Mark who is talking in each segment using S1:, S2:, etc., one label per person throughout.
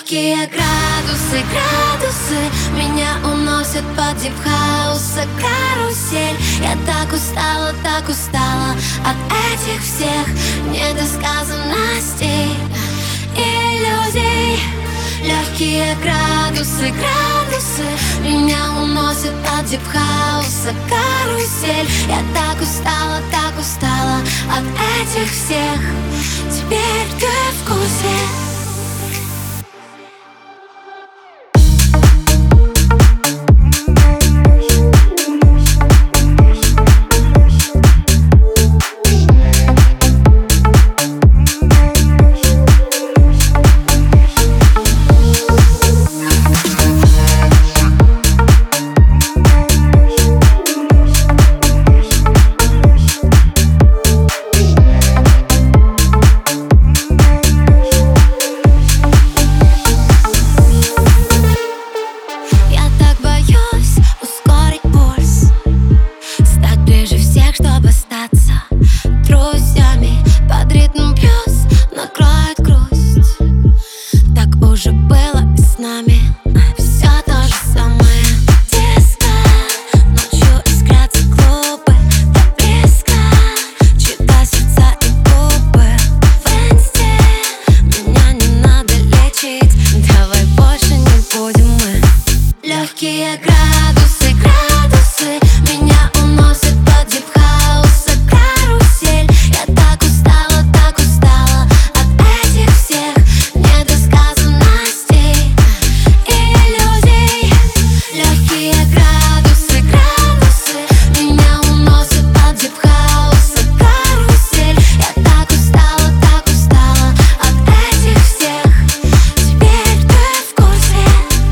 S1: Легкие градусы, градусы меня уносят под дип-хауса карусель. Я так устала от этих всех недосказанностей, иллюзий. Легкие градусы, градусы меня уносят под дип-хауса карусель. Я так устала от этих всех. Теперь ты в курсе. Чтобы остаться друзьями под ритм плюс накроет грусть. Так уже было и с нами. Все то же самое. Диско, ночью искрятся клубы. Так близко, чьи-то сердца и губы. В инсте меня не надо лечить. Давай больше не будем мы. Легкие градусы, градусы меня уносят под дип-хауса карусель. Я так устала от этих всех недосказанностей, иллюзий. Легкие градусы, градусы меня уносят под дип-хауса карусель. Я так устала от этих всех. Теперь ты в курсе.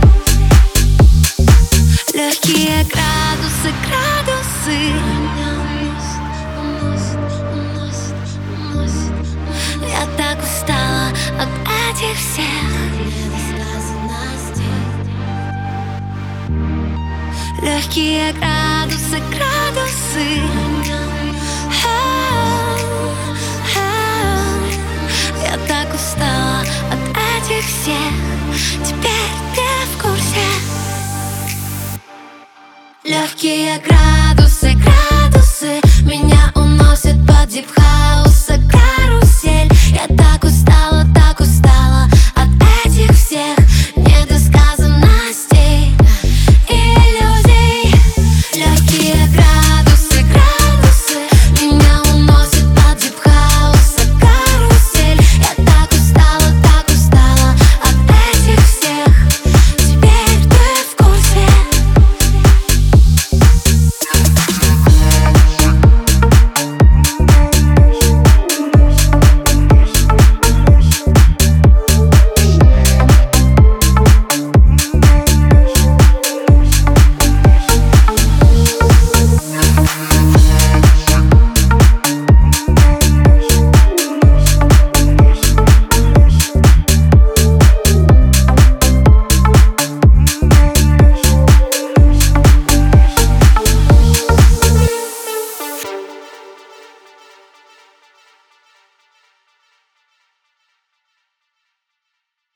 S1: Легкие градусы, градусы я так устала от этих всех недосказанностей. Легкие градусы, градусы я так устала от этих всех. Теперь ты в курсе. Легкие градусы, градусы меня уносят под дип-хауса карусель. Я так устала